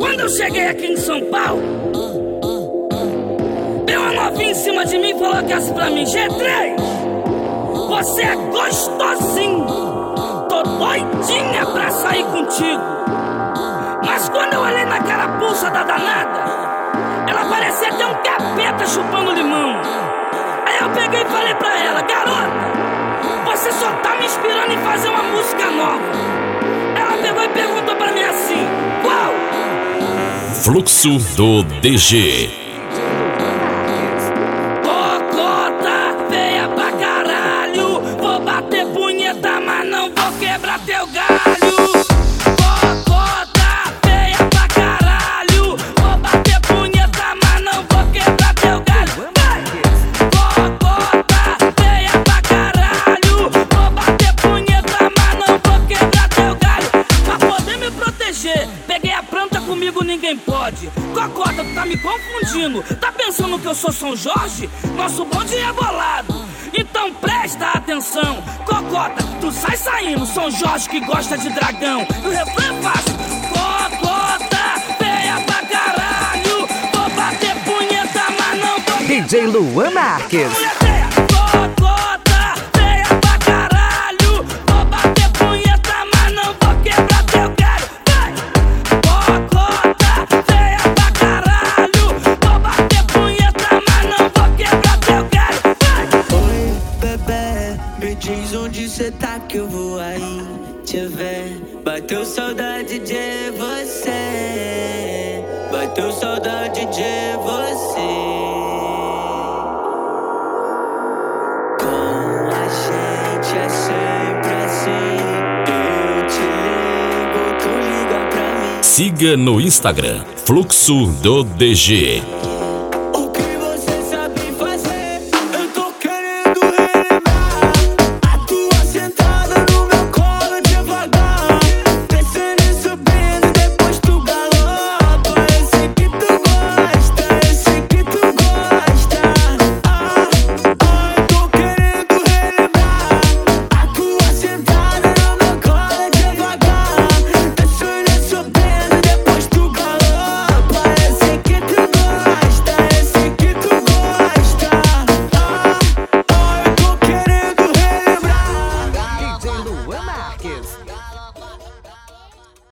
Quando eu cheguei aqui em São Paulo, deu uma novinha em cima de mim e falou que assim pra mim: G3, você é gostosinho, tô doidinha pra sair contigo. Mas quando eu olhei na carapuça da danada, ela parecia até um capeta chupando limão. Aí eu peguei e falei pra ela: garota, você só tá me inspirando em fazer uma música nova. Ela pegou e perguntou pra mim assim: qual? Fluxo do DG. Cocota feia pra caralho, vou bater punheta, mas não vou quebrar teu galho. Cocota feia pra caralho, vou bater punheta, mas não vou quebrar teu galho. Vai! Cocota feia pra caralho, vou bater punheta, mas não vou quebrar teu galho. Pra poder me proteger, peguei a planta, comigo ninguém pode. Cocota, tu tá me confundindo. Tá pensando que eu sou São Jorge? Nosso bonde é bolado, então presta atenção. Cocota, tu sai saindo, São Jorge que gosta de dragão. E o refrão é fácil: cocota feia pra caralho, vou bater punheta, mas não vou. DJ Luan Marques. Cocota feia pra caralho, vou bater punheta, mas não vou quebrar teu galho. Vai! Cocota feia pra caralho, vou bater punheta, mas não vou quebrar teu galho. Vai! Oi, bebê, me diz onde cê tá que eu vou aí te ver. Bateu saudade de você, bateu saudade de você. Com a gente é sempre assim, eu te ligo, tu liga pra mim. Siga no Instagram Fluxo do DG.